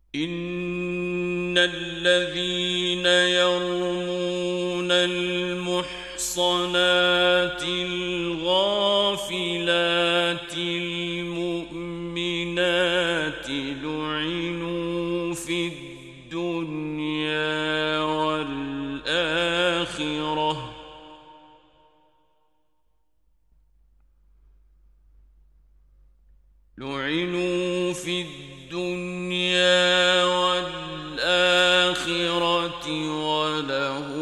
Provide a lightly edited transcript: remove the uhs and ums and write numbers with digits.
إن الذين يرمون المحصنات الغافلات المؤمنات لعنوا في الدنيا والآخرة ولهم